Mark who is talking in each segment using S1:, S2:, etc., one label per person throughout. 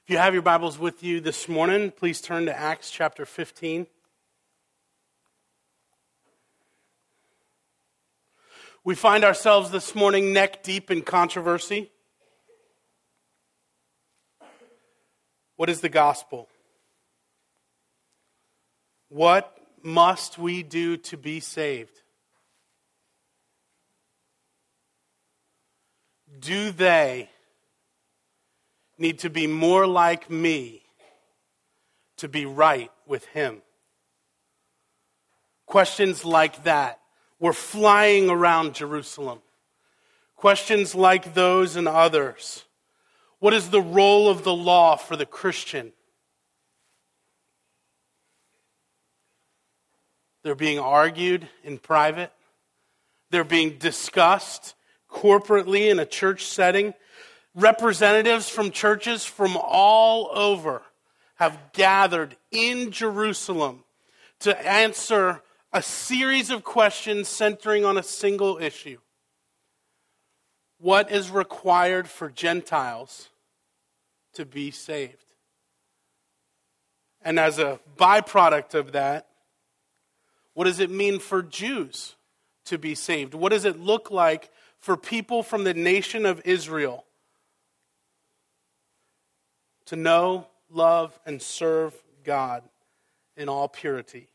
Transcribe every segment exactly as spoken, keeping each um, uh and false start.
S1: If you have your Bibles with you this morning, please turn to Acts chapter fifteen. We find ourselves this morning neck deep in controversy. What is the gospel? What must we do to be saved? Do they need to be more like me to be right with Him? Questions like that were flying around Jerusalem. Questions like those and others. What is the role of the law for the Christian? They're being argued in private. They're being discussed corporately in a church setting. Representatives from churches from all over have gathered in Jerusalem to answer a series of questions centering on a single issue. What is required for Gentiles to be saved? And as a byproduct of that, what does it mean for Jews to be saved? What does it look like for people from the nation of Israel to know, love, and serve God in all purity?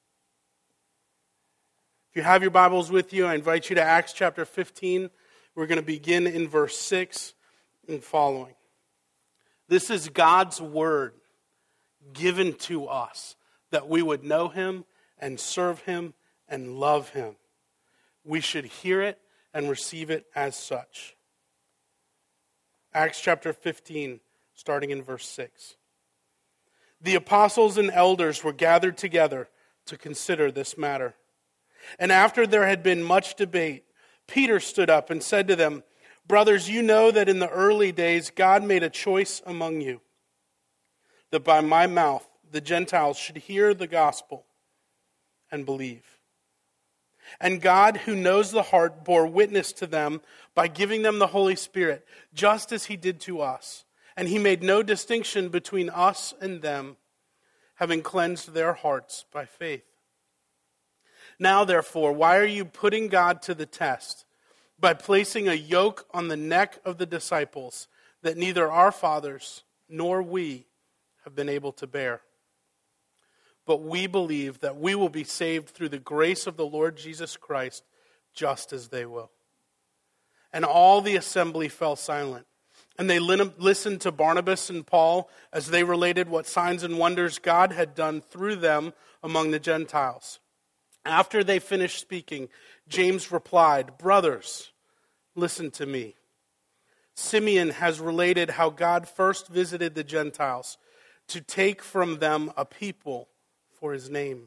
S1: If you have your Bibles with you, I invite you to Acts chapter fifteen. We're going to begin in verse six and following. This is God's word given to us that we would know Him and serve Him and love Him. We should hear it and receive it as such. Acts chapter fifteen, starting in verse six. The apostles and elders were gathered together to consider this matter. And after there had been much debate, Peter stood up and said to them, "Brothers, you know that in the early days God made a choice among you, that by my mouth the Gentiles should hear the gospel and believe. And God, who knows the heart, bore witness to them by giving them the Holy Spirit, just as He did to us. And He made no distinction between us and them, having cleansed their hearts by faith. Now, therefore, why are you putting God to the test by placing a yoke on the neck of the disciples that neither our fathers nor we have been able to bear? But we believe that we will be saved through the grace of the Lord Jesus Christ, just as they will." And all the assembly fell silent. And they listened to Barnabas and Paul as they related what signs and wonders God had done through them among the Gentiles. After they finished speaking, James replied, "Brothers, listen to me. Simeon has related how God first visited the Gentiles to take from them a people for His name.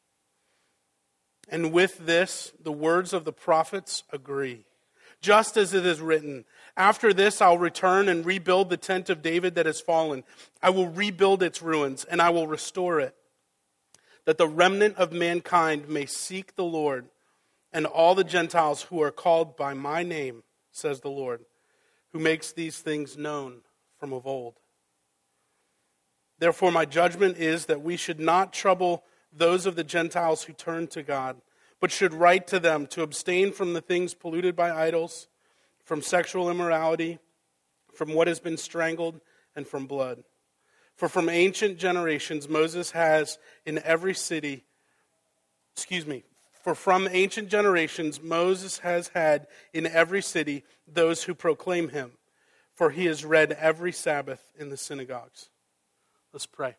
S1: And with this, the words of the prophets agree. Just as it is written, 'After this I'll return and rebuild the tent of David that has fallen. I will rebuild its ruins, and I will restore it, that the remnant of mankind may seek the Lord, and all the Gentiles who are called by my name, says the Lord, who makes these things known from of old. Therefore my judgment is that we should not trouble those of the Gentiles who turn to God, but should write to them to abstain from the things polluted by idols, from sexual immorality, from what has been strangled, and from blood. For from ancient generations Moses has in every city, excuse me, for from ancient generations Moses has had in every city those who proclaim Him, for he is read every Sabbath in the synagogues." Let's pray.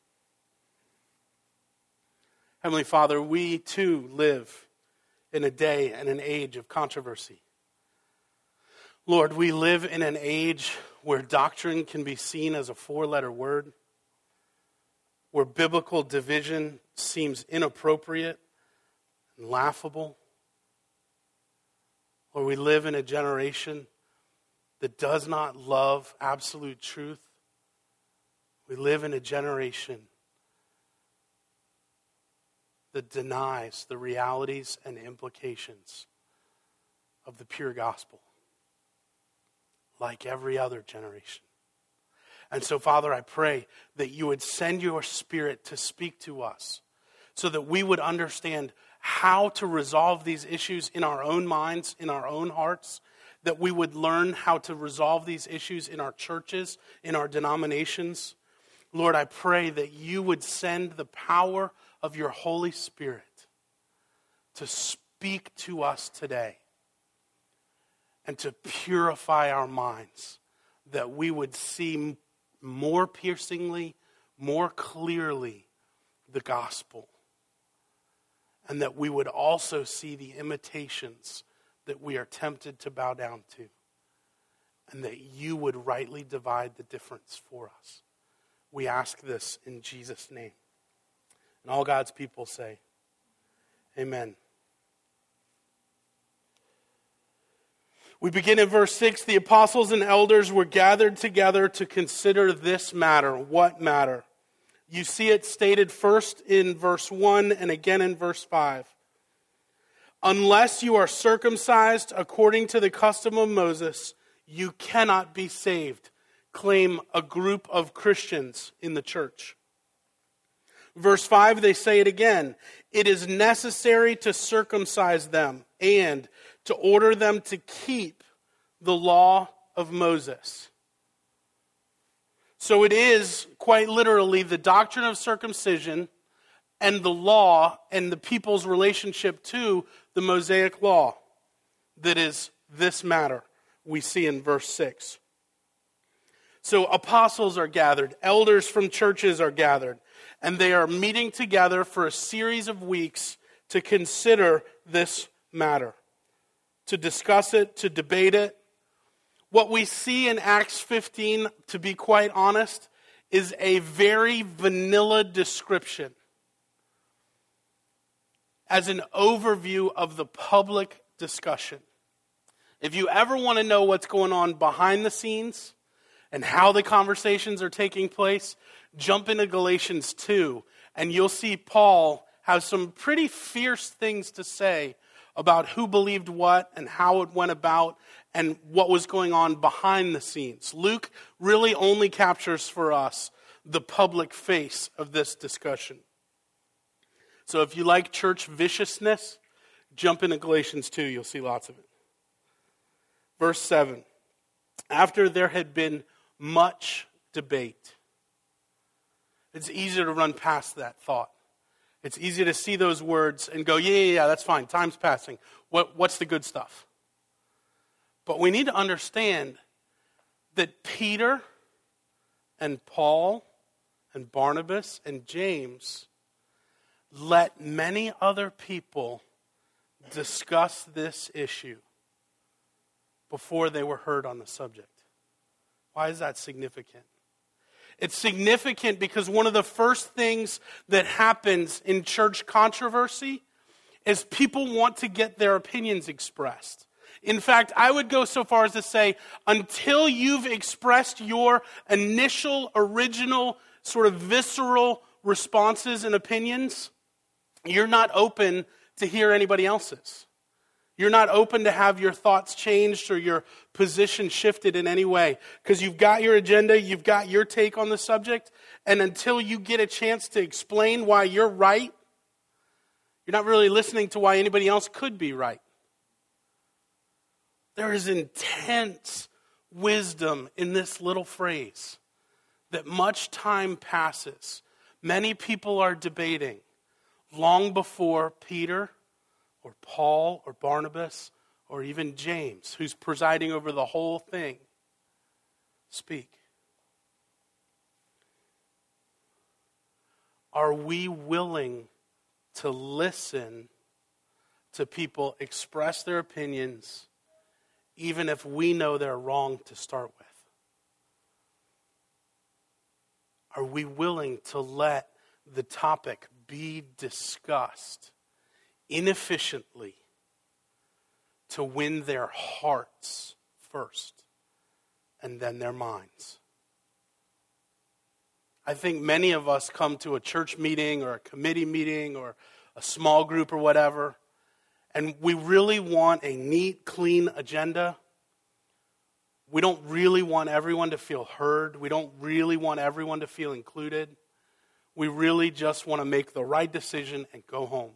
S1: Heavenly Father, we too live in a day and an age of controversy. Lord, we live in an age where doctrine can be seen as a four-letter word, where biblical division seems inappropriate and laughable. Lord, we live in a generation that does not love absolute truth. We live in a generation that denies the realities and implications of the pure gospel, like every other generation. And so, Father, I pray that you would send your Spirit to speak to us so that we would understand how to resolve these issues in our own minds, in our own hearts, that we would learn how to resolve these issues in our churches, in our denominations. Lord, I pray that you would send the power of your Holy Spirit to speak to us today and to purify our minds, that we would see more piercingly, more clearly the gospel, and that we would also see the imitations that we are tempted to bow down to, and that you would rightly divide the difference for us. We ask this in Jesus' name. And all God's people say, amen. We begin in verse six. The apostles and elders were gathered together to consider this matter. What matter? You see it stated first in verse one and again in verse five. Unless you are circumcised according to the custom of Moses, you cannot be saved, claim a group of Christians in the church. Verse five, they say it again. It is necessary to circumcise them and to order them to keep the law of Moses. So it is quite literally the doctrine of circumcision and the law and the people's relationship to the Mosaic law that is this matter we see in verse six. So apostles are gathered, elders from churches are gathered, and they are meeting together for a series of weeks to consider this matter, to discuss it, to debate it. What we see in Acts fifteen, to be quite honest, is a very vanilla description as an overview of the public discussion. If you ever want to know what's going on behind the scenes and how the conversations are taking place, jump into Galatians two, and you'll see Paul has some pretty fierce things to say about who believed what and how it went about and what was going on behind the scenes. Luke really only captures for us the public face of this discussion. So if you like church viciousness, jump into Galatians two, you'll see lots of it. Verse seven, after there had been much debate. It's easy to run past that thought. It's easy to see those words and go, yeah, yeah, yeah, that's fine. Time's passing. What, what's the good stuff? But we need to understand that Peter and Paul and Barnabas and James let many other people discuss this issue before they were heard on the subject. Why is that significant? It's significant because one of the first things that happens in church controversy is people want to get their opinions expressed. In fact, I would go so far as to say, until you've expressed your initial, original, sort of visceral responses and opinions, you're not open to hear anybody else's. You're not open to have your thoughts changed or your position shifted in any way. Because you've got your agenda, you've got your take on the subject, and until you get a chance to explain why you're right, you're not really listening to why anybody else could be right. There is intense wisdom in this little phrase that much time passes. Many people are debating long before Peter or Paul or Barnabas or even James, who's presiding over the whole thing, speak. Are we willing to listen to people express their opinions even if we know they're wrong to start with? Are we willing to let the topic be discussed inefficiently to win their hearts first and then their minds? I think many of us come to a church meeting or a committee meeting or a small group or whatever, and we really want a neat, clean agenda. We don't really want everyone to feel heard. We don't really want everyone to feel included. We really just want to make the right decision and go home.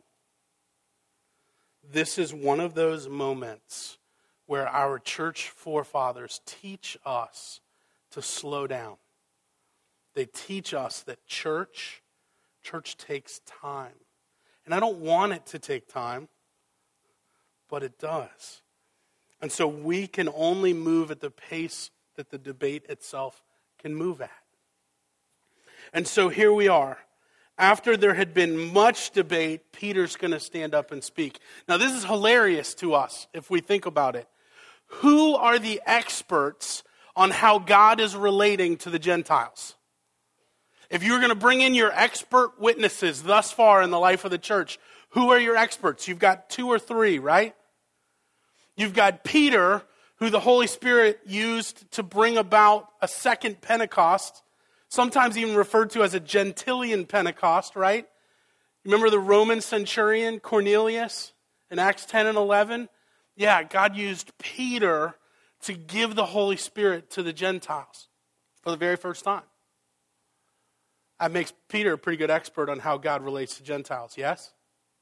S1: This is one of those moments where our church forefathers teach us to slow down. They teach us that church, church takes time. And I don't want it to take time, but it does. And so we can only move at the pace that the debate itself can move at. And so here we are. After there had been much debate, Peter's going to stand up and speak. Now this is hilarious to us if we think about it. Who are the experts on how God is relating to the Gentiles? If you were going to bring in your expert witnesses thus far in the life of the church, who are your experts? You've got two or three, right? You've got Peter, who the Holy Spirit used to bring about a second Pentecost, sometimes even referred to as a Gentilian Pentecost, right? Remember the Roman centurion, Cornelius, in Acts ten and eleven? Yeah, God used Peter to give the Holy Spirit to the Gentiles for the very first time. That makes Peter a pretty good expert on how God relates to Gentiles, yes?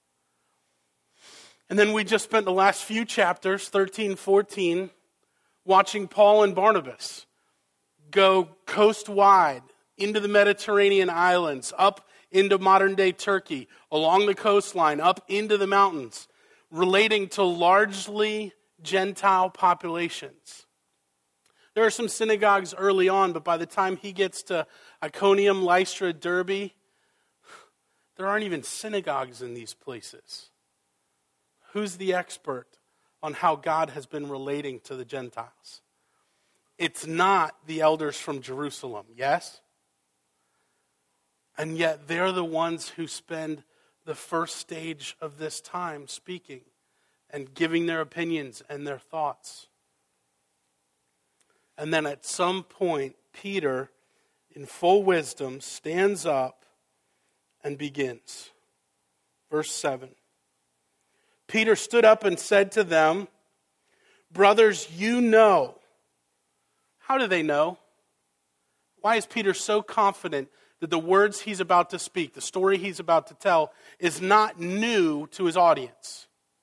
S1: And then we just spent the last few chapters, thirteen, fourteen, watching Paul and Barnabas go coast-wide into the Mediterranean islands, up into modern-day Turkey, along the coastline, up into the mountains, relating to largely Gentile populations. There are some synagogues early on, but by the time he gets to Iconium, Lystra, Derbe, there aren't even synagogues in these places. Who's the expert on how God has been relating to the Gentiles? It's not the elders from Jerusalem, yes? And yet they're the ones who spend the first stage of this time speaking and giving their opinions and their thoughts. And then at some point, Peter, in full wisdom, stands up and begins. Verse seven. Peter stood up and said to them, "Brothers, you know." How do they know? Why is Peter so confident that the words he's about to speak, the story he's about to tell, is not new to his audience?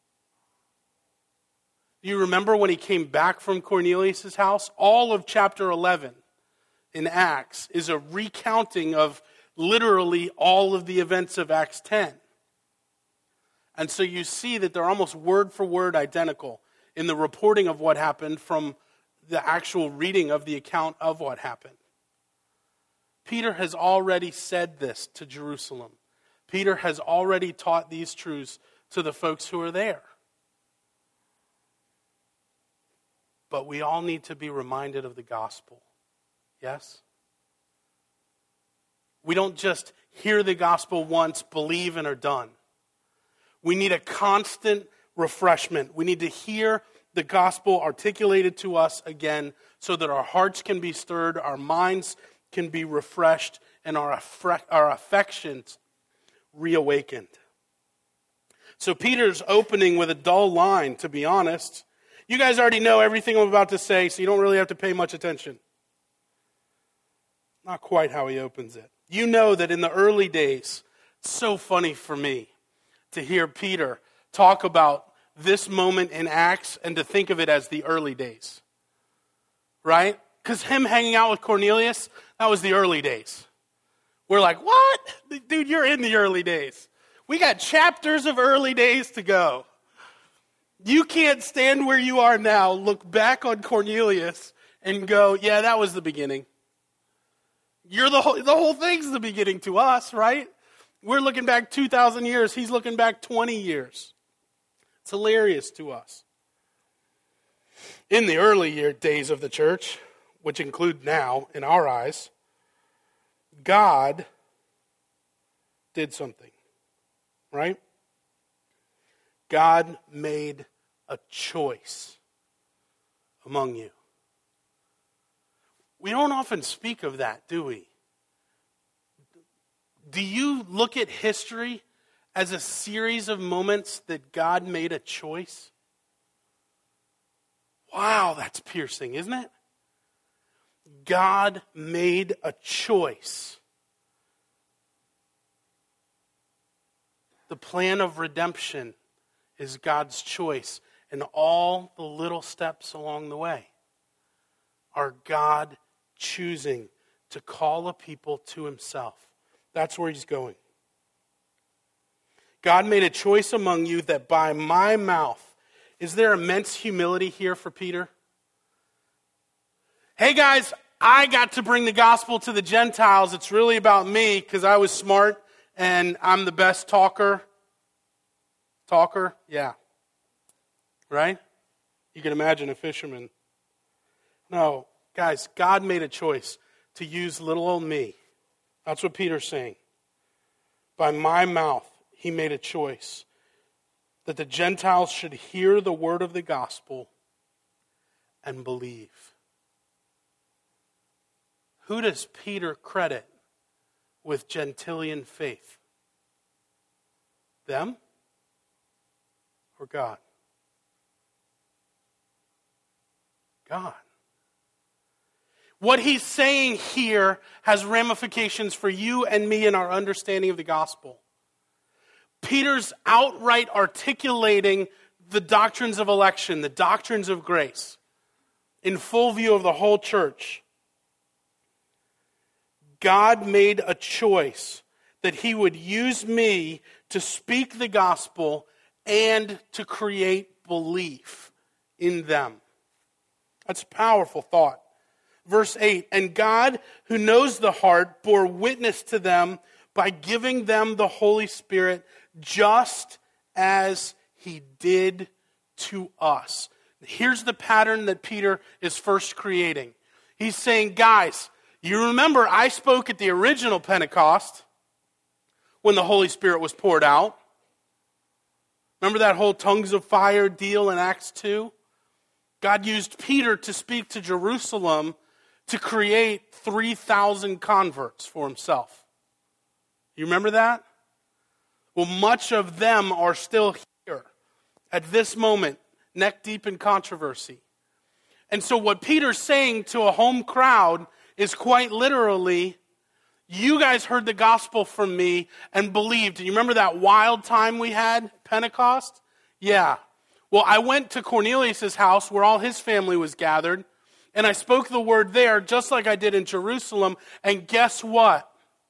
S1: Do you remember when he came back from Cornelius' house? All of chapter eleven in Acts is a recounting of literally all of the events of Acts ten. And so you see that they're almost word for word identical in the reporting of what happened from the actual reading of the account of what happened. Peter has already said this to Jerusalem. Peter has already taught these truths to the folks who are there. But we all need to be reminded of the gospel. Yes? We don't just hear the gospel once, believe, and are done. We need a constant refreshment. We need to hear the gospel articulated to us again so that our hearts can be stirred, our minds can be refreshed, and our, affre- our affections reawakened. So Peter's opening with a dull line, to be honest. You guys already know everything I'm about to say, so you don't really have to pay much attention. Not quite how he opens it. You know that in the early days, it's so funny for me to hear Peter talk about this moment in Acts and to think of it as the early days. Right? Because him hanging out with Cornelius, that was the early days. We're like, what? Dude, you're in the early days. We got chapters of early days to go. You can't stand where you are now, look back on Cornelius, and go, yeah, that was the beginning. You're the whole, the whole thing's the beginning to us, right? We're looking back two thousand years. He's looking back twenty years. It's hilarious to us. In the early year days of the church, which include now, in our eyes, God did something, right? God made a choice among you. We don't often speak of that, do we? Do you look at history as a series of moments that God made a choice? Wow, that's piercing, isn't it? God made a choice. The plan of redemption is God's choice, and all the little steps along the way are God choosing to call a people to himself. That's where he's going. God made a choice among you that by my mouth. Is there immense humility here for Peter? Hey guys, I got to bring the gospel to the Gentiles. It's really about me because I was smart and I'm the best talker. Talker? Yeah. Right? You can imagine a fisherman. No, guys, God made a choice to use little old me. That's what Peter's saying. By my mouth, he made a choice that the Gentiles should hear the word of the gospel and believe. Who does Peter credit with Gentilian faith? Them or God? God. What he's saying here has ramifications for you and me in our understanding of the gospel. Peter's outright articulating the doctrines of election, the doctrines of grace, in full view of the whole church. God made a choice that he would use me to speak the gospel and to create belief in them. That's a powerful thought. Verse eight, and God, who knows the heart, bore witness to them by giving them the Holy Spirit, just as he did to us. Here's the pattern that Peter is first creating. He's saying, guys, you remember I spoke at the original Pentecost when the Holy Spirit was poured out. Remember that whole tongues of fire deal in Acts two? God used Peter to speak to Jerusalem to create three thousand converts for himself. You remember that? Well, much of them are still here at this moment, neck deep in controversy. And so what Peter's saying to a home crowd is quite literally, you guys heard the gospel from me and believed. And you remember that wild time we had at Pentecost? Yeah. Well, I went to Cornelius' house where all his family was gathered, and I spoke the word there just like I did in Jerusalem. And guess what?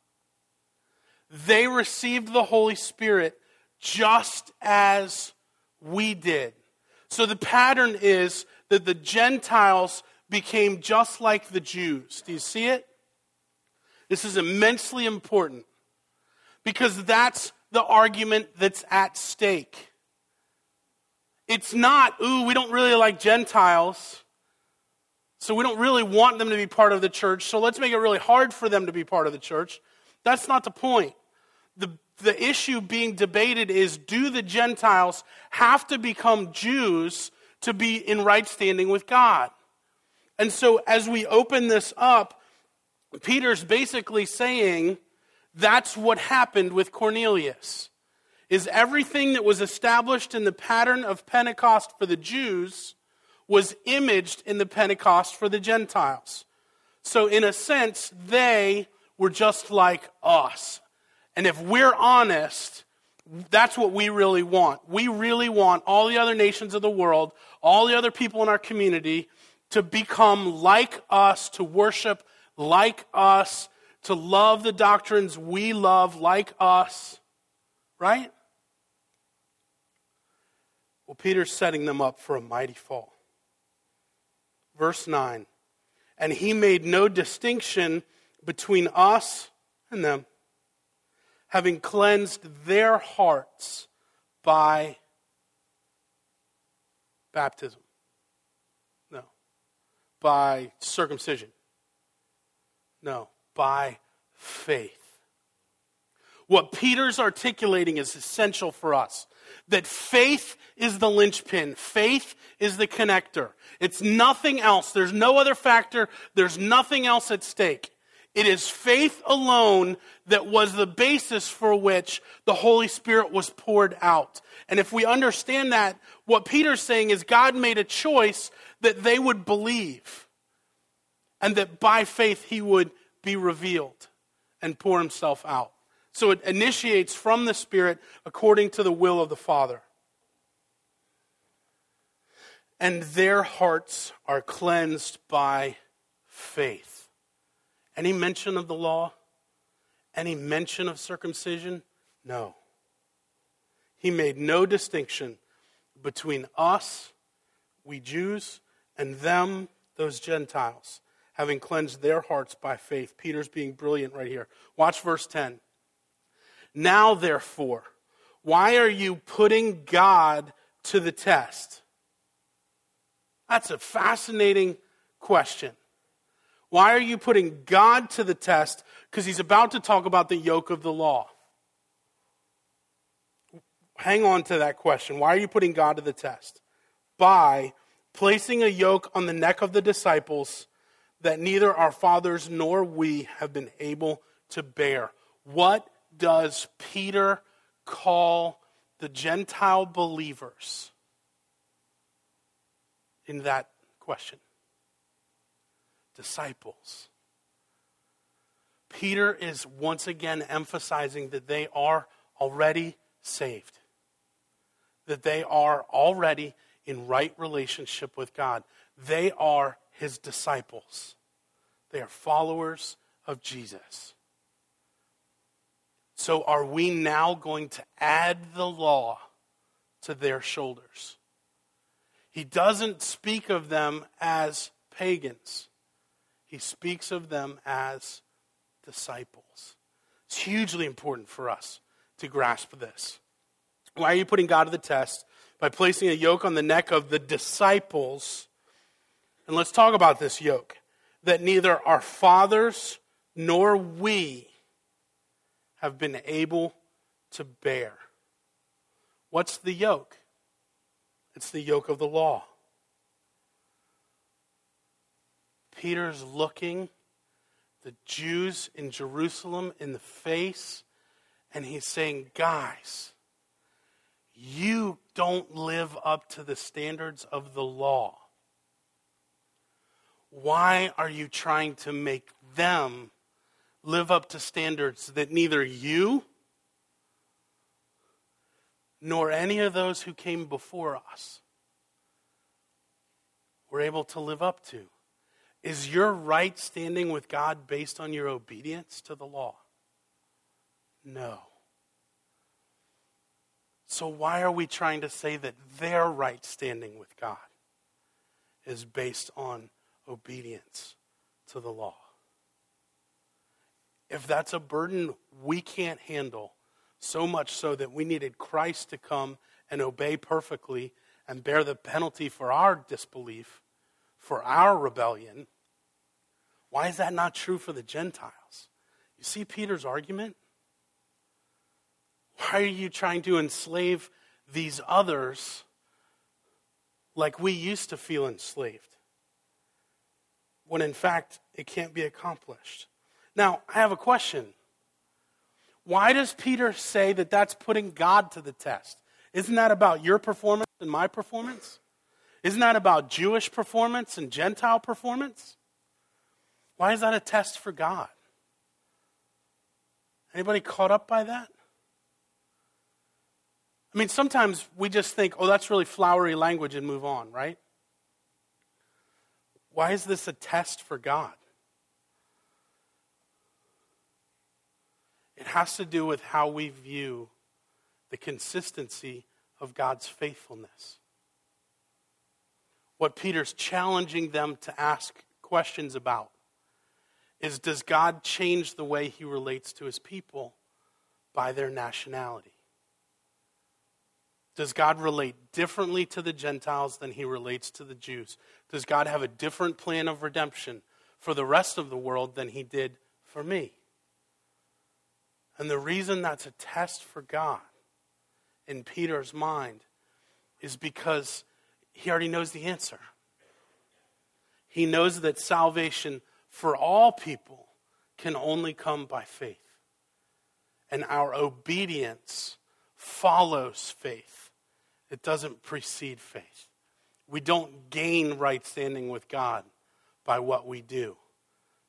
S1: They received the Holy Spirit just as we did. So the pattern is that the Gentiles became just like the Jews. Do you see it? This is immensely important because that's the argument that's at stake. It's not, ooh, we don't really like Gentiles, so we don't really want them to be part of the church, so let's make it really hard for them to be part of the church. That's not the point. The, the issue being debated is, do the Gentiles have to become Jews to be in right standing with God? And so as we open this up, Peter's basically saying that's what happened with Cornelius. Is everything that was established in the pattern of Pentecost for the Jews was imaged in the Pentecost for the Gentiles. So in a sense, they were just like us. And if we're honest, that's what we really want. We really want all the other nations of the world, all the other people in our community to become like us, to worship like us, to love the doctrines we love like us. Right? Well, Peter's setting them up for a mighty fall. Verse nine, and he made no distinction between us and them, having cleansed their hearts by baptism. No. By circumcision. No. By faith. What Peter's articulating is essential for us. That faith is the linchpin. Faith is the connector. It's nothing else. There's no other factor. There's nothing else at stake. It is faith alone that was the basis for which the Holy Spirit was poured out. And if we understand that, what Peter's saying is God made a choice that they would believe. and that by faith he would be revealed and pour himself out. So it initiates from the Spirit according to the will of the Father. And their hearts are cleansed by faith. Any mention of the law? Any mention of circumcision? No. He made no distinction between us, we Jews, and them, those Gentiles, having cleansed their hearts by faith. Peter's being brilliant right here. Watch verse ten. Now, therefore, why are you putting God to the test? That's a fascinating question. Why are you putting God to the test? Because he's about to talk about the yoke of the law. Hang on to that question. Why are you putting God to the test? By placing a yoke on the neck of the disciples that neither our fathers nor we have been able to bear. What does Peter call the Gentile believers in that question? Disciples. Peter is once again emphasizing that they are already saved. That they are already in right relationship with God. They are his disciples. They are followers of Jesus. So are we now going to add the law to their shoulders? He doesn't speak of them as pagans. He speaks of them as disciples. It's hugely important for us to grasp this. Why are you putting God to the test? By placing a yoke on the neck of the disciples. And let's talk about this yoke. That neither our fathers nor we have been able to bear. What's the yoke? It's the yoke of the law. Peter's looking the Jews in Jerusalem in the face, and he's saying, guys, you don't live up to the standards of the law. Why are you trying to make them live up to standards that neither you nor any of those who came before us were able to live up to? Is your right standing with God based on your obedience to the law? No. So why are we trying to say that their right standing with God is based on obedience to the law? If that's a burden we can't handle, so much so that we needed Christ to come and obey perfectly and bear the penalty for our disbelief, for our rebellion, why is that not true for the Gentiles? You see Peter's argument? Why are you trying to enslave these others like we used to feel enslaved? When in fact, it can't be accomplished. Now, I have a question. Why does Peter say that that's putting God to the test? Isn't that about your performance and my performance? Isn't that about Jewish performance and Gentile performance? Why is that a test for God? Anybody caught up by that? I mean, sometimes we just think, oh, that's really flowery language and move on, right? Why is this a test for God? It has to do with how we view the consistency of God's faithfulness. What Peter's challenging them to ask questions about is, does God change the way he relates to his people by their nationality? Does God relate differently to the Gentiles than he relates to the Jews? Does God have a different plan of redemption for the rest of the world than he did for me? And the reason that's a test for God in Peter's mind is because he already knows the answer. He knows that salvation for all people can only come by faith. And our obedience follows faith. It doesn't precede faith. We don't gain right standing with God by what we do.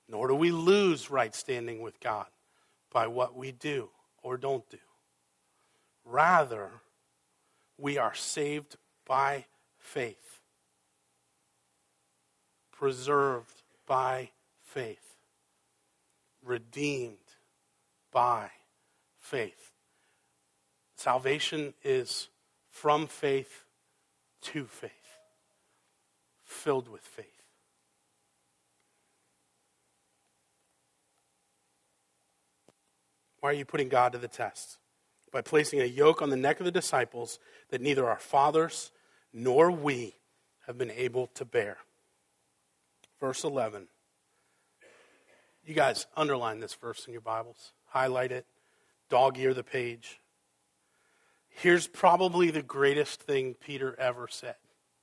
S1: nor do we lose right standing with God by what we do or don't do. Rather, we are saved by faith, preserved by faith, redeemed by faith. Salvation is from faith to faith, filled with faith. Why are you putting God to the test? By placing a yoke on the neck of the disciples that neither our fathers nor we have been able to bear. Verse eleven. You guys underline this verse in your Bibles. Highlight it. Dog-ear the page. Here's probably the greatest thing Peter ever said.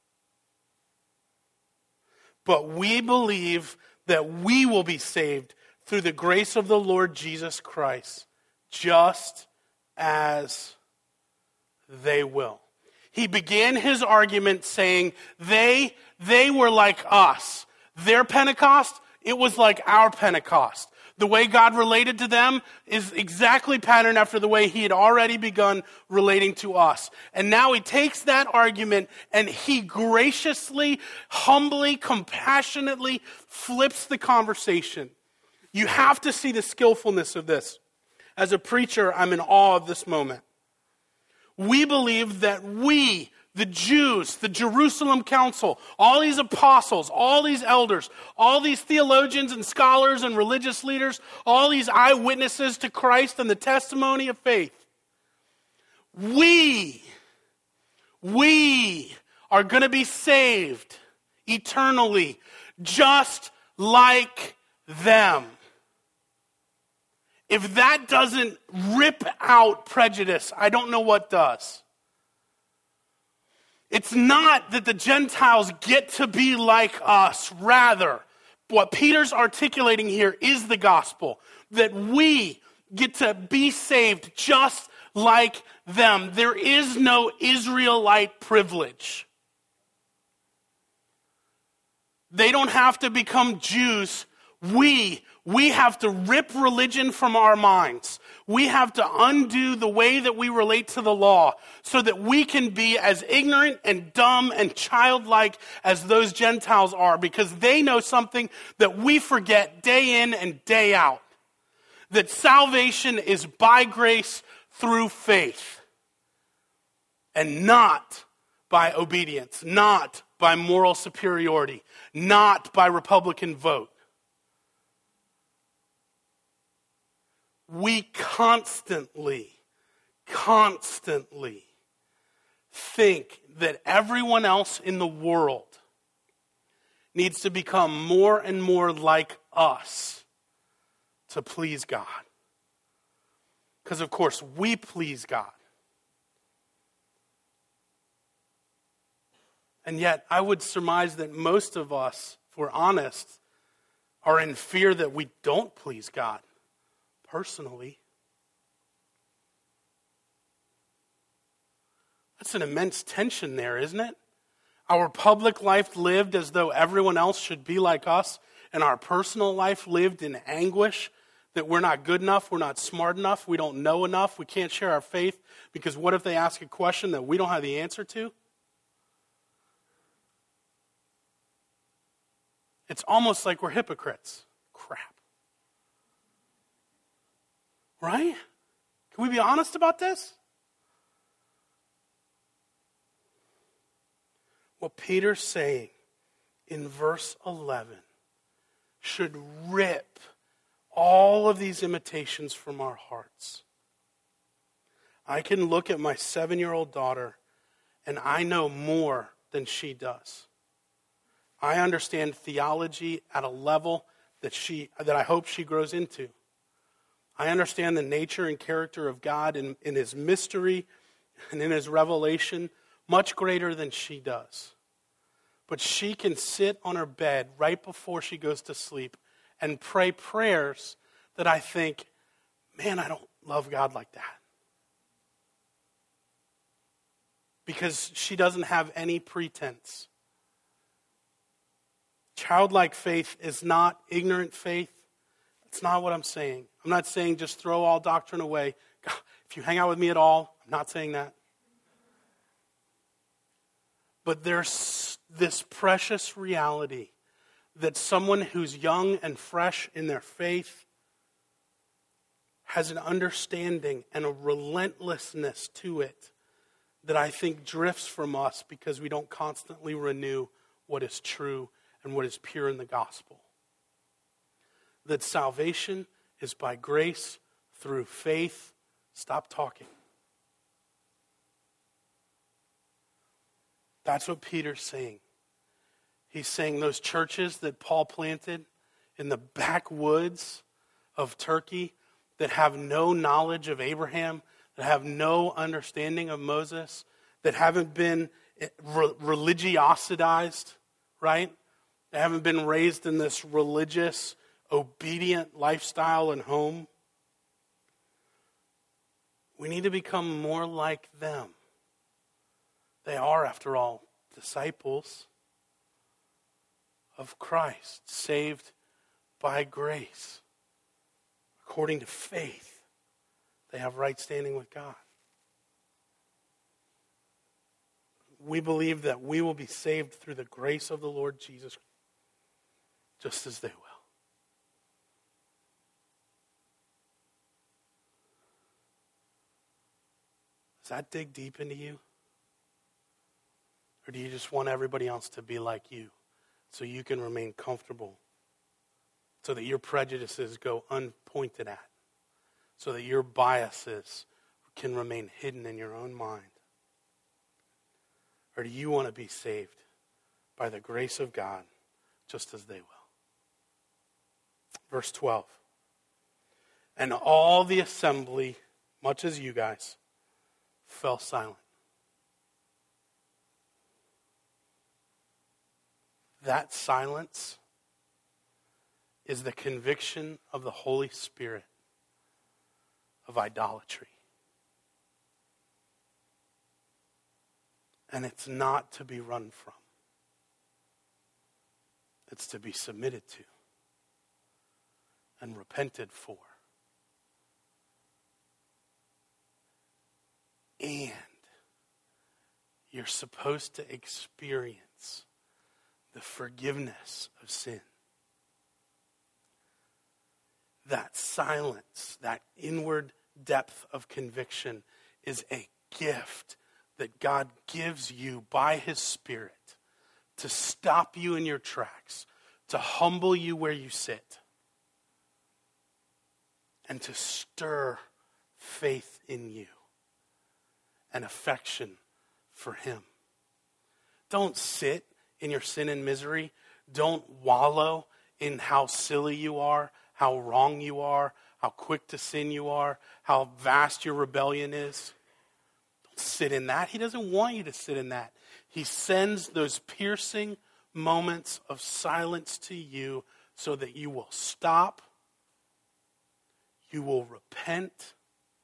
S1: But we believe that we will be saved through the grace of the Lord Jesus Christ, just as they will. He began his argument saying they, they were like us. Their Pentecost, it was like our Pentecost. The way God related to them is exactly patterned after the way he had already begun relating to us. And now he takes that argument and he graciously, humbly, compassionately flips the conversation. You have to see the skillfulness of this. As a preacher, I'm in awe of this moment. We believe that we, the Jews, the Jerusalem Council, all these apostles, all these elders, all these theologians and scholars and religious leaders, all these eyewitnesses to Christ and the testimony of faith, we, we are going to be saved eternally just like them. If that doesn't rip out prejudice, I don't know what does. It's not that the Gentiles get to be like us. Rather, what Peter's articulating here is the gospel. That we get to be saved just like them. There is no Israelite privilege. They don't have to become Jews. We, we have to rip religion from our minds. We have to undo the way that we relate to the law so that we can be as ignorant and dumb and childlike as those Gentiles are, because they know something that we forget day in and day out. That salvation is by grace through faith and not by obedience, not by moral superiority, not by Republican vote. We constantly, constantly think that everyone else in the world needs to become more and more like us to please God. Because, of course, we please God. And yet, I would surmise that most of us, if we're honest, are in fear that we don't please God. Personally. That's an immense tension there, isn't it? Our public life lived as though everyone else should be like us, and our personal life lived in anguish that we're not good enough, we're not smart enough, we don't know enough, we can't share our faith, because what if they ask a question that we don't have the answer to? It's almost like we're hypocrites. Crap. Right? Can we be honest about this? What Peter's saying in verse eleven should rip all of these imitations from our hearts. I can look at my seven-year-old daughter and I know more than she does. I understand theology at a level that she that I hope she grows into. I understand the nature and character of God in, in his mystery and in his revelation much greater than she does. But she can sit on her bed right before she goes to sleep and pray prayers that I think, man, I don't love God like that. Because she doesn't have any pretense. Childlike faith is not ignorant faith. That's not what I'm saying. I'm not saying just throw all doctrine away. God, if you hang out with me at all, I'm not saying that. But there's this precious reality that someone who's young and fresh in their faith has an understanding and a relentlessness to it that I think drifts from us because we don't constantly renew what is true and what is pure in the gospel. That salvation is by grace through faith. Stop talking. That's what Peter's saying. He's saying those churches that Paul planted in the backwoods of Turkey that have no knowledge of Abraham, that have no understanding of Moses, that haven't been re- religiositized, right? They haven't been raised in this religious, obedient lifestyle and home. We need to become more like them. They are, after all, disciples of Christ, saved by grace, according to faith. They have right standing with God. We believe that we will be saved through the grace of the Lord Jesus, just as they will. Does that dig deep into you? Or do you just want everybody else to be like you so you can remain comfortable, so that your prejudices go unpointed at, so that your biases can remain hidden in your own mind? Or do you want to be saved by the grace of God just as they will? Verse twelve. And all the assembly, much as you guys, fell silent. That silence is the conviction of the Holy Spirit of idolatry. And it's not to be run from. It's to be submitted to and repented for. And you're supposed to experience the forgiveness of sin. That silence, that inward depth of conviction is a gift that God gives you by His Spirit to stop you in your tracks, to humble you where you sit, and to stir faith in you and affection for Him. Don't sit in your sin and misery. Don't wallow in how silly you are, how wrong you are, how quick to sin you are, how vast your rebellion is. Don't sit in that. He doesn't want you to sit in that. He sends those piercing moments of silence to you so that you will stop, you will repent,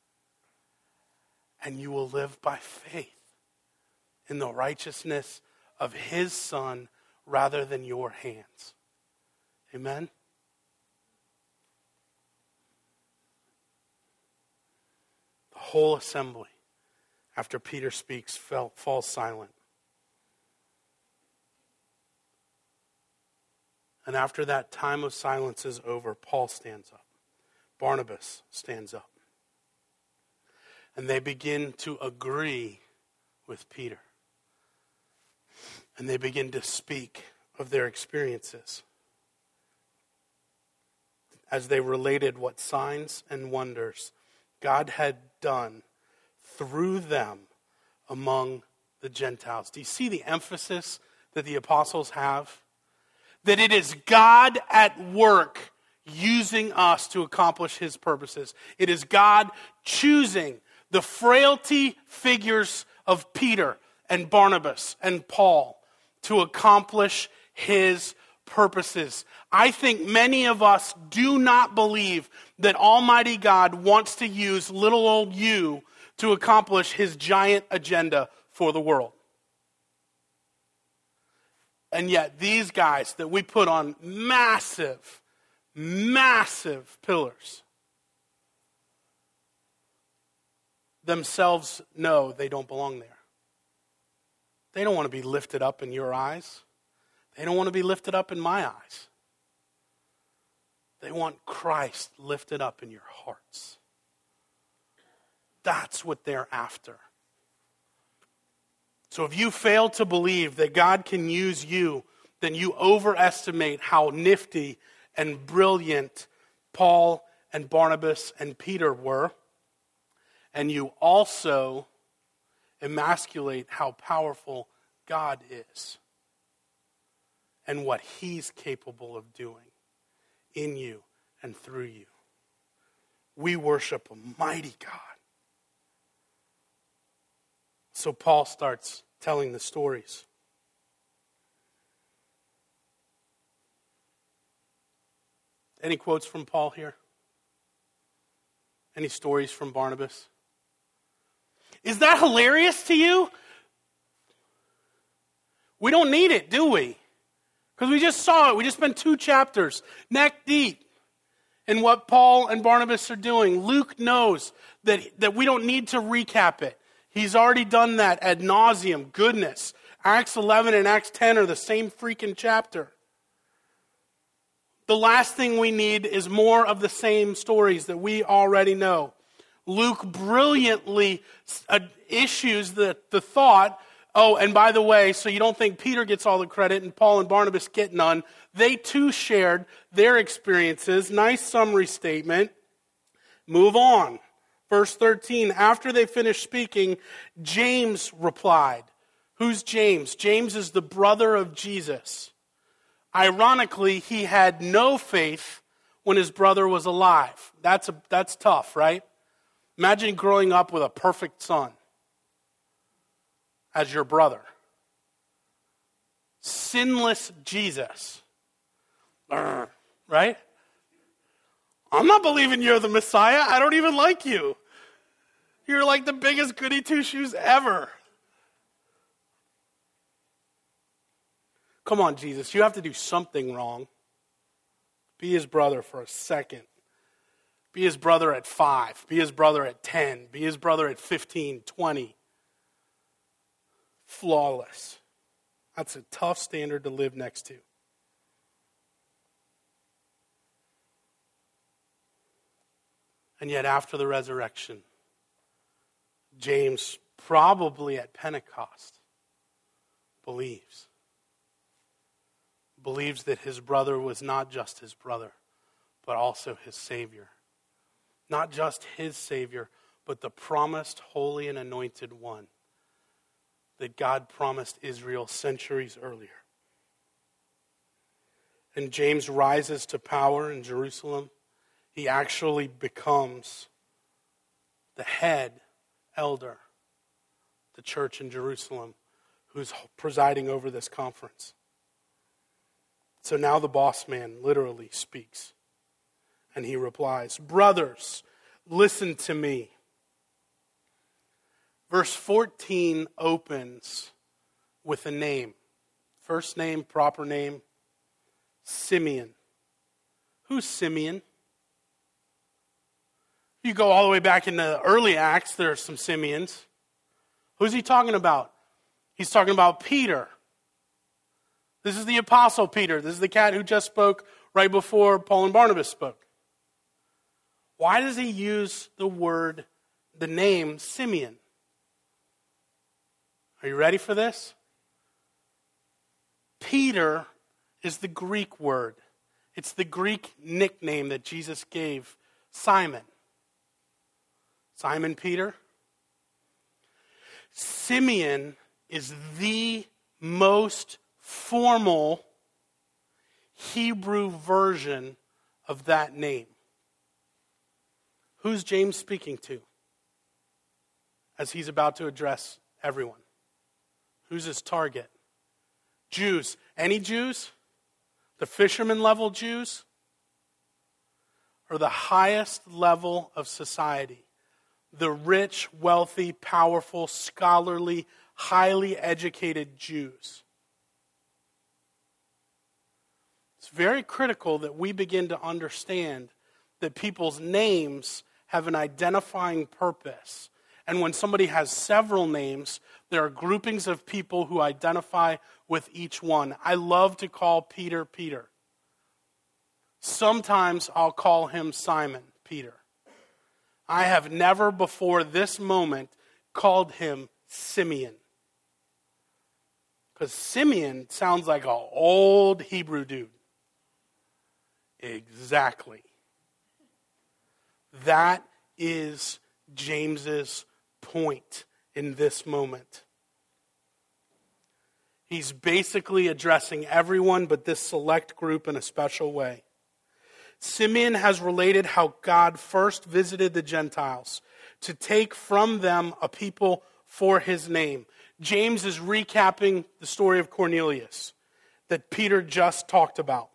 S1: and you will live by faith in the righteousness of His Son rather than your hands. Amen? The whole assembly, after Peter speaks, fell, falls silent. And after that time of silence is over, Paul stands up. Barnabas stands up. And they begin to agree with Peter. And they begin to speak of their experiences as they related what signs and wonders God had done through them among the Gentiles. Do you see the emphasis that the apostles have? That it is God at work using us to accomplish His purposes. It is God choosing the frailty figures of Peter and Barnabas and Paul to accomplish His purposes. I think many of us do not believe that Almighty God wants to use little old you to accomplish His giant agenda for the world. And yet these guys that we put on massive, massive pillars themselves know they don't belong there. They don't want to be lifted up in your eyes. They don't want to be lifted up in my eyes. They want Christ lifted up in your hearts. That's what they're after. So if you fail to believe that God can use you, then you overestimate how nifty and brilliant Paul and Barnabas and Peter were. And you also emasculate how powerful God is and what he's capable of doing in you and through you. We worship a mighty God. So Paul starts telling the stories. Any quotes from Paul here? Any stories from Barnabas? Is that hilarious to you? We don't need it, do we? Because we just saw it. We just spent two chapters neck deep in what Paul and Barnabas are doing. Luke knows that, that we don't need to recap it. He's already done that ad nauseum. Goodness. Acts eleven and Acts ten are the same freaking chapter. The last thing we need is more of the same stories that we already know. Luke brilliantly uh, issues the, the thought, oh, and by the way, so you don't think Peter gets all the credit and Paul and Barnabas get none. They too shared their experiences. Nice summary statement. Move on. Verse thirteen, after they finished speaking, James replied. Who's James? James is the brother of Jesus. Ironically, he had no faith when his brother was alive. That's a, that's tough, right? Imagine growing up with a perfect son as your brother. Sinless Jesus. Right? I'm not believing you're the Messiah. I don't even like you. You're like the biggest goody two-shoes ever. Come on, Jesus. You have to do something wrong. Be his brother for a second. Be his brother at five. Be his brother at ten. Be his brother at fifteen, twenty. Flawless. That's a tough standard to live next to. And yet after the resurrection, James, probably at Pentecost, believes. Believes that his brother was not just his brother, but also his Savior. Not just his Savior, but the promised, holy, and anointed one that God promised Israel centuries earlier. And James rises to power in Jerusalem. He actually becomes the head elder, the church in Jerusalem, who's presiding over this conference. So now the boss man literally speaks. And he replies, brothers, listen to me. Verse fourteen opens with a name. First name, proper name, Simeon. Who's Simeon? You go all the way back in the early Acts, there are some Simeons. Who's he talking about? He's talking about Peter. This is the Apostle Peter. This is the cat who just spoke right before Paul and Barnabas spoke. Why does he use the word, the name Simeon? Are you ready for this? Peter is the Greek word. It's the Greek nickname that Jesus gave Simon. Simon Peter. Simeon is the most formal Hebrew version of that name. Who's James speaking to as he's about to address everyone? Who's his target? Jews. Any Jews? The fisherman level Jews? Or the highest level of society? The rich, wealthy, powerful, scholarly, highly educated Jews. it's very critical that we begin to understand that people's names have an identifying purpose. And when somebody has several names, there are groupings of people who identify with each one. I love to call Peter, Peter. Sometimes I'll call him Simon, Peter. I have never before this moment called him Simeon. Because Simeon sounds like an old Hebrew dude. Exactly. That is James's point in this moment. He's basically addressing everyone but this select group in a special way. Simeon has related how God first visited the Gentiles to take from them a people for his name. James is recapping the story of Cornelius that Peter just talked about.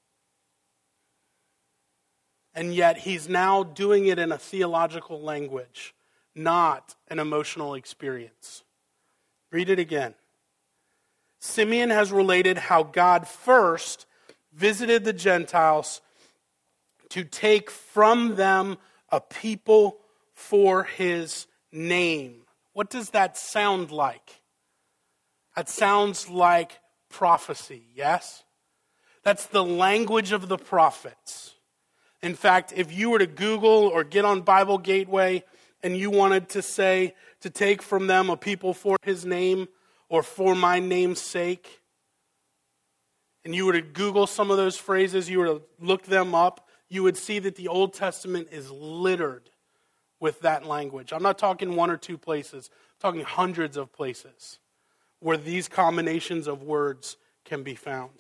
S1: And yet he's now doing it in a theological language, not an emotional experience. Read it again. Simeon has related how God first visited the Gentiles to take from them a people for his name. What does that sound like? That sounds like prophecy, yes? That's the language of the prophets. In fact, if you were to Google or get on Bible Gateway and you wanted to say, to take from them a people for his name or for my name's sake, and you were to Google some of those phrases, you were to look them up, you would see that the Old Testament is littered with that language. I'm not talking one or two places. I'm talking hundreds of places where these combinations of words can be found.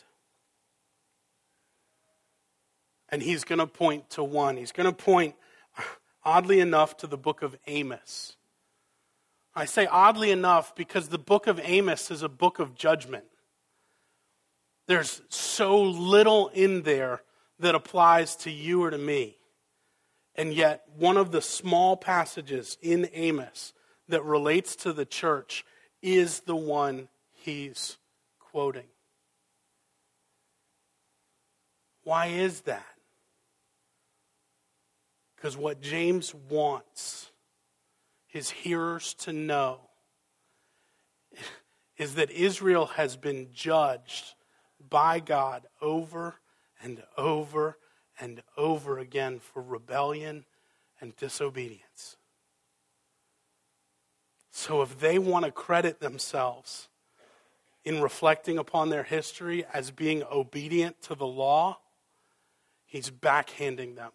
S1: And he's going to point to one. He's going to point, oddly enough, to the book of Amos. I say oddly enough because the book of Amos is a book of judgment. There's so little in there that applies to you or to me. And yet, one of the small passages in Amos that relates to the church is the one he's quoting. Why is that? Because what James wants his hearers to know is that Israel has been judged by God over and over and over again for rebellion and disobedience. So if they want to credit themselves in reflecting upon their history as being obedient to the law, he's backhanding them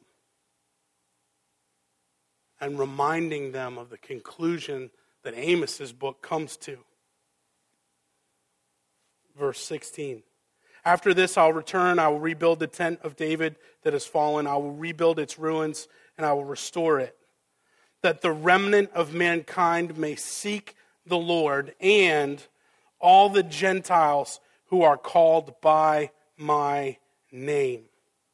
S1: and reminding them of the conclusion that Amos's book comes to. Verse sixteen. After this, I'll return, I will rebuild the tent of David that has fallen. I will rebuild its ruins, and I will restore it, that the remnant of mankind may seek the Lord, and all the Gentiles who are called by my name,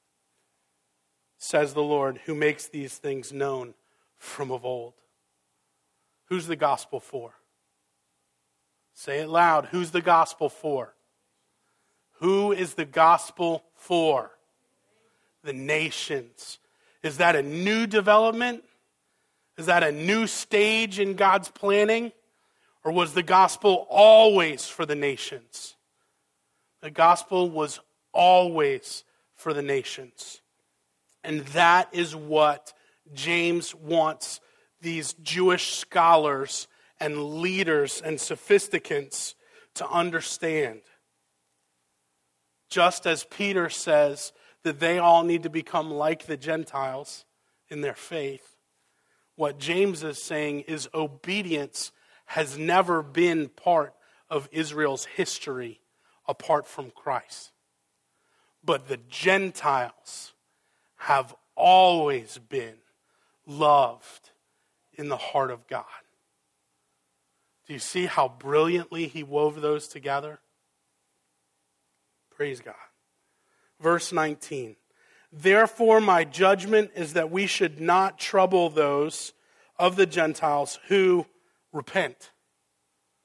S1: says the Lord, who makes these things known from of old. Who's the gospel for? Say it loud. Who's the gospel for? Who is the gospel for? The nations. Is that a new development? Is that a new stage in God's planning? Or was the gospel always for the nations? The gospel was always for the nations. And that is what James wants these Jewish scholars and leaders and sophisticants to understand. Just as Peter says that they all need to become like the Gentiles in their faith, what James is saying is obedience has never been part of Israel's history apart from Christ. But the Gentiles have always been loved in the heart of God. Do you see how brilliantly he wove those together? Praise God. Verse nineteen. Therefore, my judgment is that we should not trouble those of the Gentiles who repent.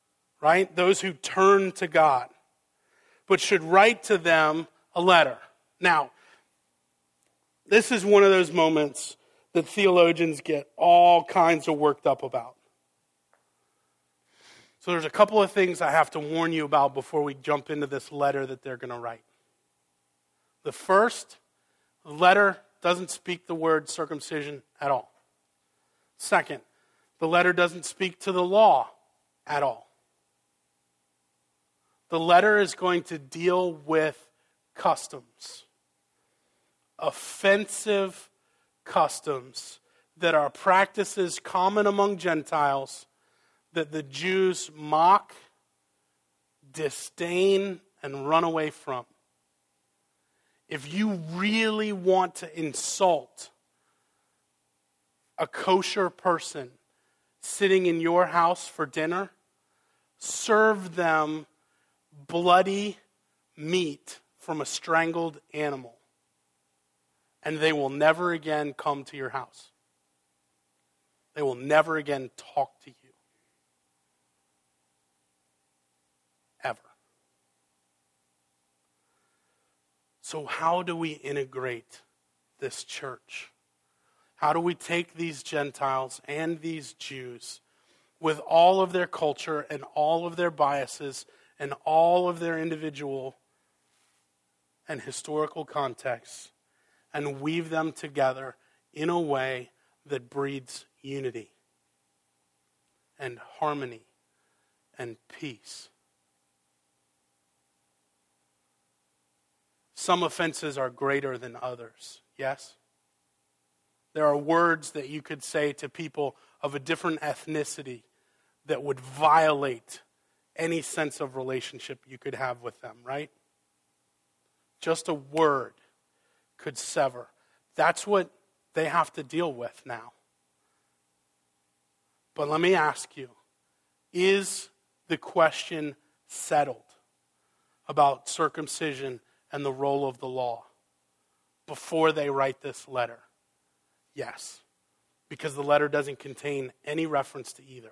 S1: Right? Those who turn to God. But should write to them a letter. Now, this is one of those moments that theologians get all kinds of worked up about. So there's a couple of things I have to warn you about before we jump into this letter that they're going to write. The first, the letter doesn't speak the word circumcision at all. Second, the letter doesn't speak to the law at all. The letter is going to deal with customs. Offensive customs that are practices common among Gentiles that the Jews mock, disdain, and run away from. If you really want to insult a kosher person sitting in your house for dinner, serve them bloody meat from a strangled animal, and they will never again come to your house. They will never again talk to you. Ever. So how do we integrate this church? How do we take these Gentiles and these Jews with all of their culture and all of their biases and all of their individual and historical contexts and weave them together in a way that breeds unity and harmony and peace? Some offenses are greater than others, yes? There are words that you could say to people of a different ethnicity that would violate any sense of relationship you could have with them, right? Just a word could sever. That's what they have to deal with now. But let me ask you, is the question settled about circumcision and the role of the law before they write this letter? Yes, because the letter doesn't contain any reference to either.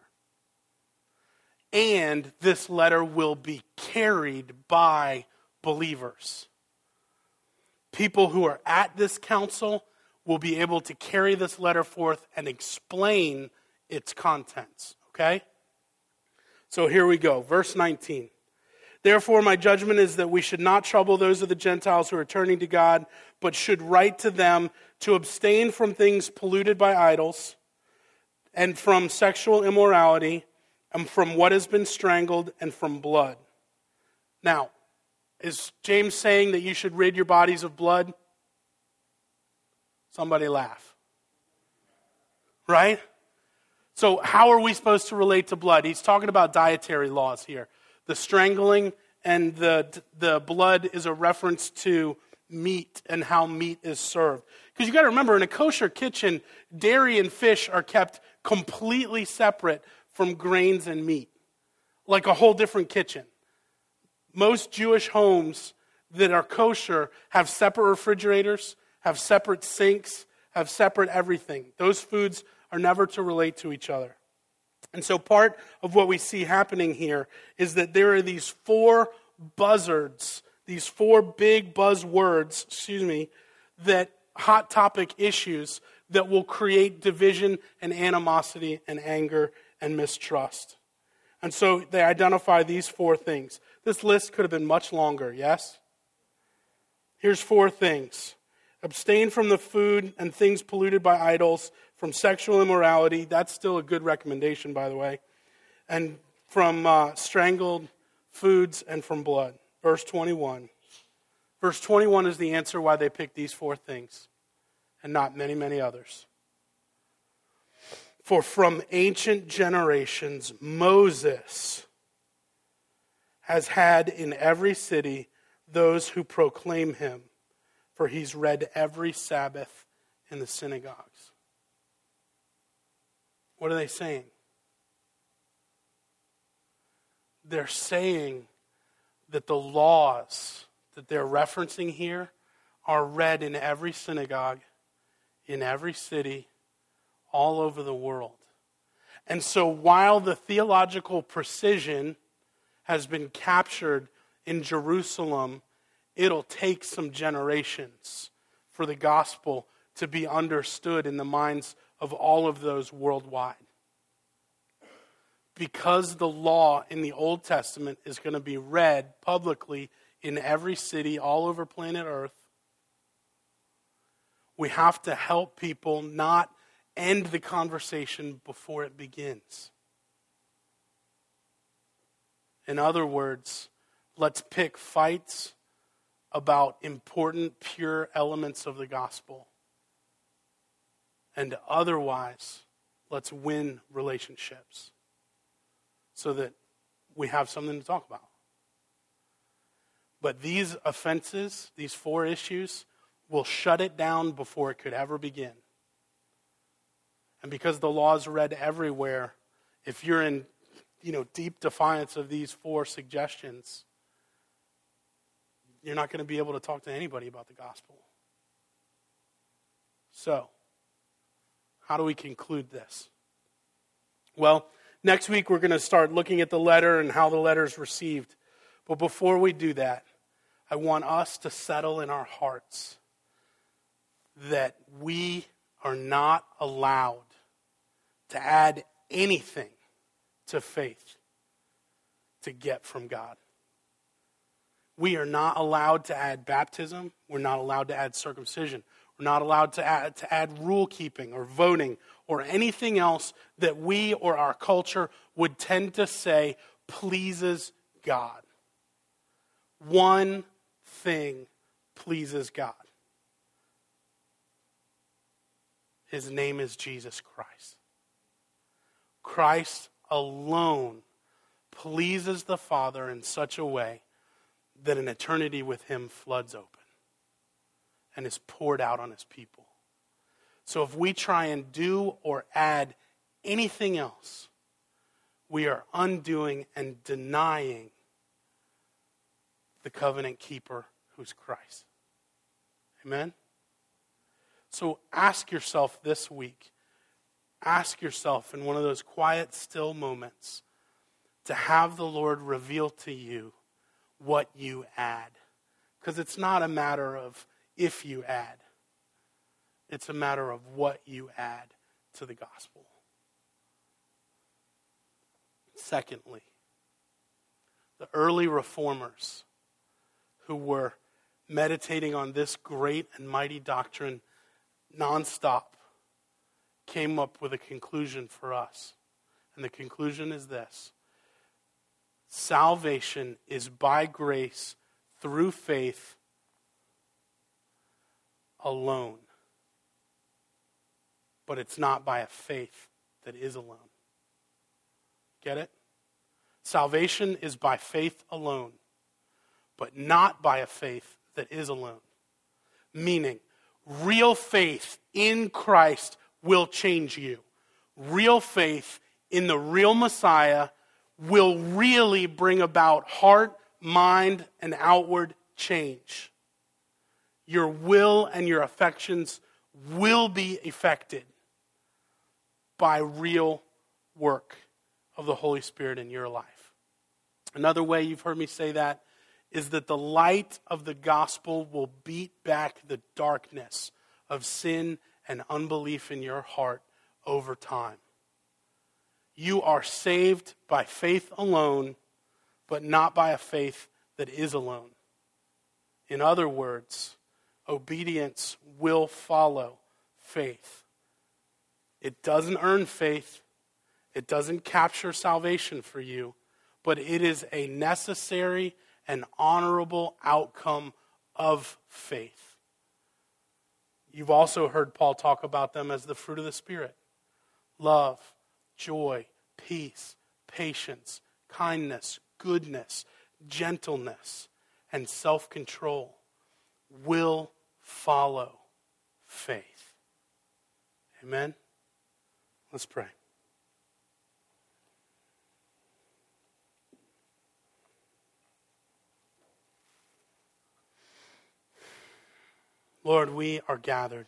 S1: And this letter will be carried by believers. People who are at this council will be able to carry this letter forth and explain its contents, okay? So here we go, verse nineteen. Therefore, my judgment is that we should not trouble those of the Gentiles who are turning to God, but should write to them to abstain from things polluted by idols, and from sexual immorality, and from what has been strangled, and from blood. Now, is James saying that you should rid your bodies of blood? Somebody laugh. Right? So how are we supposed to relate to blood? He's talking about dietary laws here. The strangling and the the blood is a reference to meat and how meat is served. Because you got to remember, in a kosher kitchen, dairy and fish are kept completely separate from grains and meat. Like a whole different kitchen. Most Jewish homes that are kosher have separate refrigerators, have separate sinks, have separate everything. Those foods are never to relate to each other. And so part of what we see happening here is that there are these four buzzards, these four big buzzwords, excuse me, that hot topic issues that will create division and animosity and anger and mistrust. And so they identify these four things. This list could have been much longer, yes? Here's four things. Abstain from the food and things polluted by idols, from sexual immorality. That's still a good recommendation, by the way. And from uh, strangled foods and from blood. Verse twenty-one. Verse twenty-one is the answer why they picked these four things and not many, many others. For from ancient generations, Moses has had in every city those who proclaim him, for he's read every Sabbath in the synagogues. What are they saying? They're saying that the laws that they're referencing here are read in every synagogue, in every city, all over the world. And so while the theological precision has been captured in Jerusalem it'll take some generations for the gospel to be understood in the minds of all of those worldwide. Because the law in the Old Testament is going to be read publicly in every city all over planet Earth, we have to help people not end the conversation before it begins. In other words, let's pick fights about important, pure elements of the gospel. And otherwise, let's win relationships so that we have something to talk about. But these offenses, these four issues, will shut it down before it could ever begin. And because the law is read everywhere, if you're in, you know, deep defiance of these four suggestions, you're not going to be able to talk to anybody about the gospel. So, how do we conclude this? Well, next week we're going to start looking at the letter and how the letter is received. But before we do that, I want us to settle in our hearts that we are not allowed to add anything to faith to get from God. We are not allowed to add baptism. We're not allowed to add circumcision. We're not allowed to add, to add rule keeping or voting or anything else that we or our culture would tend to say pleases God. One thing pleases God. His name is Jesus Christ. Christ alone pleases the Father in such a way that an eternity with him floods open and is poured out on his people. So if we try and do or add anything else, we are undoing and denying the covenant keeper who's Christ. Amen? So ask yourself this week, ask yourself in one of those quiet, still moments to have the Lord reveal to you what you add. Because it's not a matter of if you add. It's a matter of what you add to the gospel. Secondly, the early reformers who were meditating on this great and mighty doctrine nonstop came up with a conclusion for us. And the conclusion is this: salvation is by grace through faith alone. But it's not by a faith that is alone. Get it? Salvation is by faith alone, but not by a faith that is alone. Meaning, real faith in Christ will change you. Real faith in the real Messiah will really bring about heart, mind, and outward change. Your will and your affections will be affected by real work of the Holy Spirit in your life. Another way you've heard me say that is that the light of the gospel will beat back the darkness of sin and unbelief in your heart over time. You are saved by faith alone, but not by a faith that is alone. In other words, obedience will follow faith. It doesn't earn faith. It doesn't capture salvation for you, but it is a necessary and honorable outcome of faith. You've also heard Paul talk about them as the fruit of the Spirit: love, joy, peace, patience, kindness, goodness, gentleness, and self-control will follow faith. Amen? Let's pray. Lord, we are gathered.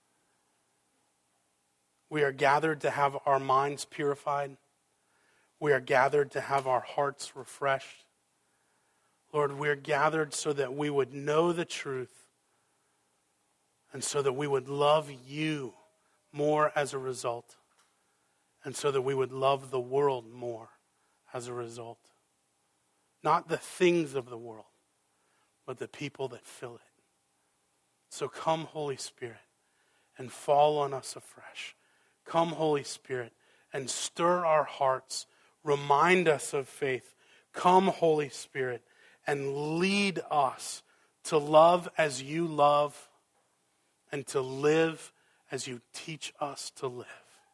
S1: We are gathered to have our minds purified. We are gathered to have our hearts refreshed. Lord, we're gathered so that we would know the truth and so that we would love you more as a result, and so that we would love the world more as a result. Not the things of the world, but the people that fill it. So come, Holy Spirit, and fall on us afresh. Come, Holy Spirit, and stir our hearts. Remind us of faith. Come, Holy Spirit, and lead us to love as you love and to live as you teach us to live.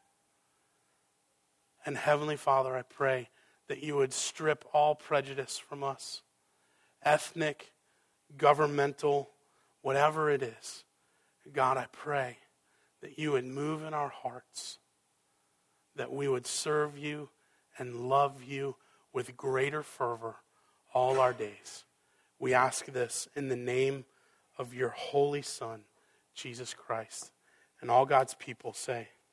S1: And Heavenly Father, I pray that you would strip all prejudice from us, ethnic, governmental, whatever it is. God, I pray that you would move in our hearts, that we would serve you and love you with greater fervor all our days. We ask this in the name of your holy Son, Jesus Christ. And all God's people say,